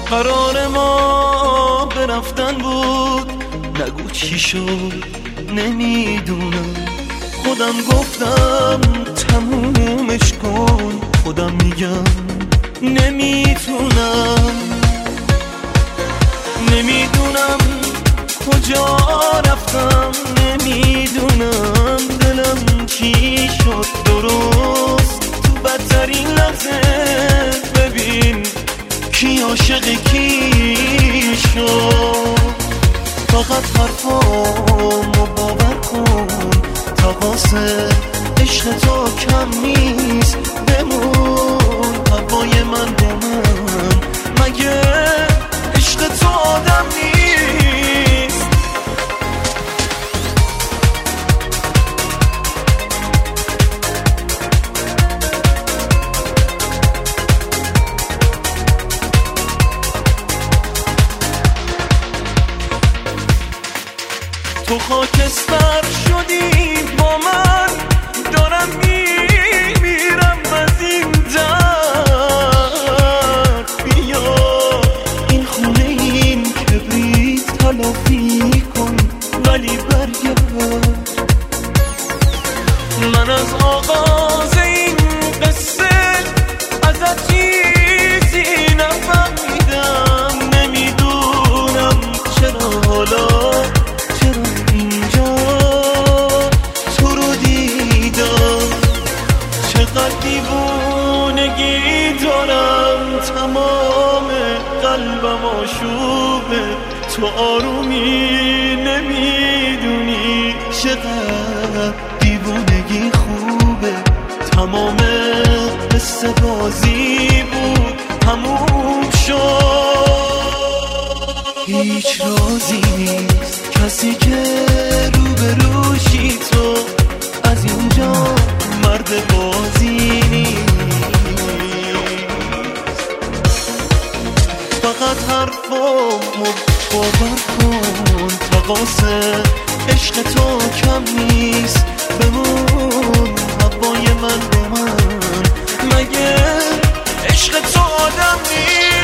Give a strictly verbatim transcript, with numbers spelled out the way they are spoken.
قرار ما برفتن بود، نگو چی شد نمیدونم. خودم گفتم تمومش کن، خودم میگم نمیتونم. نمیدونم کجا رفتم، نمیدونم دلم چی شد. درست تو بدترین لحظه ببین کی عاشق کی شد. فقط حرفامو باور کن، تقاص عشق تو کم نیست. بمون هوای من با من، مگه عشق تو آدم نیست؟ تو خاکستر شدی با من، دارم میمیرم از این درد. بیا این خونه این کبریت تلافی کن، ولی برگرد. من از آغاز این قصه ازت چیزی نفهمیدم. نمیدونم چرا حالا دیوونگی دارم، تمام قلبم آشوبه. تو آرومی نمیدونی چقدر دیوونگی خوبه. تمام قصه بازی بود، تموم شد. هیچ رازی نیست کسی که روبروشی تو، از اینجا مرد بازی نیست. فقط حرفامو باور کن، تقاص عشق تو کم نیست. بمون هوای من با من، مگه عشق تو آدم نیست؟